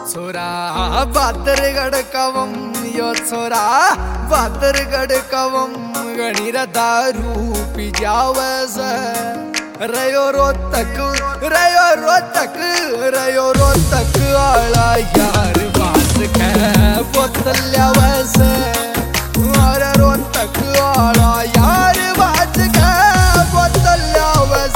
छोरा बादरगड कवम यो छोरा बादरगड कवम गणिर दारू पी जावस रयो रोतक आला यार बास के बोतल्यावस अरे रोतक आला यार बास के बोतल्यावस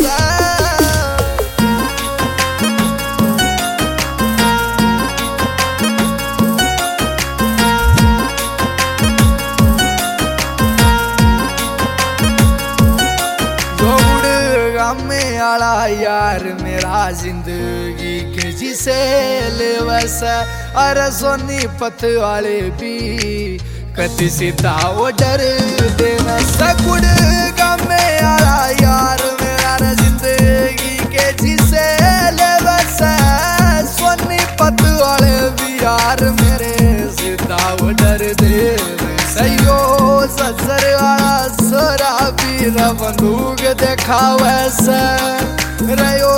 में आला यार मेरा जिंदगी के जिसे लेवस अरे सोनीपत वाले भी कति सीता वो डर देना सकुड़ में आला यार मेरा जिंदगी के जिसे लेवस सोनीपत वाले भी यार मेरे सीता वो डर दे सयो ससर वाला सोरा वीर बंदूक देखावस रयो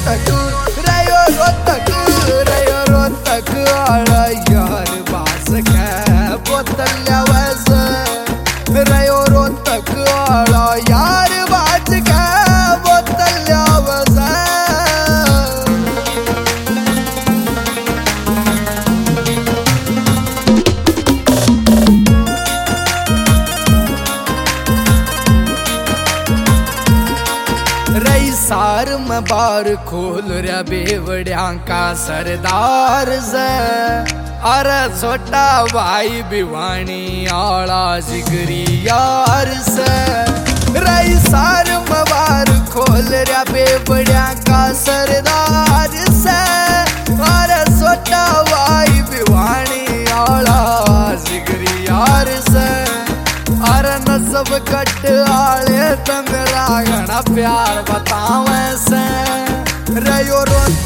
रोतक आला यार बास के बोतल्यावस रयो रोतक आला यार बास के बोतल्यावस रई सार में बार खोल रहा बेवड़िया का सरदार से अरे छोटा भाई भिवानी आला जिगरी यार से रई सार में बार खोल रहा बेवड़िया का सरदार से अरे छोटा भाई भिवानी आला जिगरी यार से अरे नसब कट आले तो मेरा घना प्यार बतावे से रयो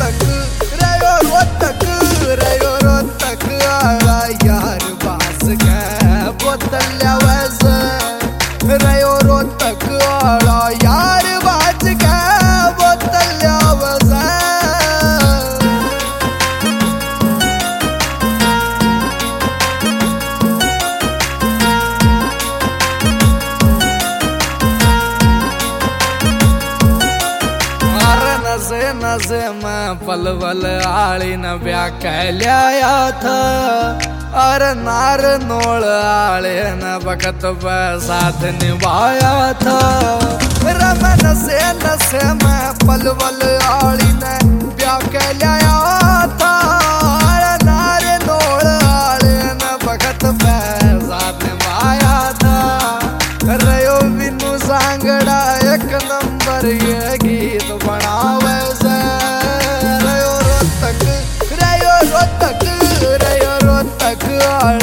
रोतक आला यार बास के बोतल्यावस रयो रोतक आला यार बास के बोतल्यावस नशे में पलवल आली न ब्याह कह लिया था अरे नार नोड़ आले न बकत साथ निभाया था रम नशे में पलवल आली न ब्याह कह लिया था अरे नार नोड़ आले न बकत साथ निभाया था रयो बिनु सांगड़ा एक नंबर ये गीत बनावे रयो रोतक आला